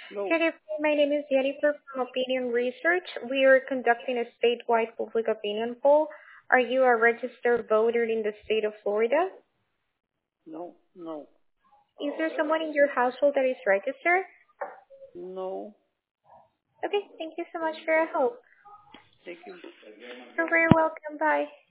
No, Good evening. My name is Jennifer from Opinion Research. We are conducting a statewide public opinion poll. Are you a registered voter in the state of Florida? no, Is there someone in your household that is registered? no. Okay, thank you so much for your help. Thank you. You're very welcome. Bye.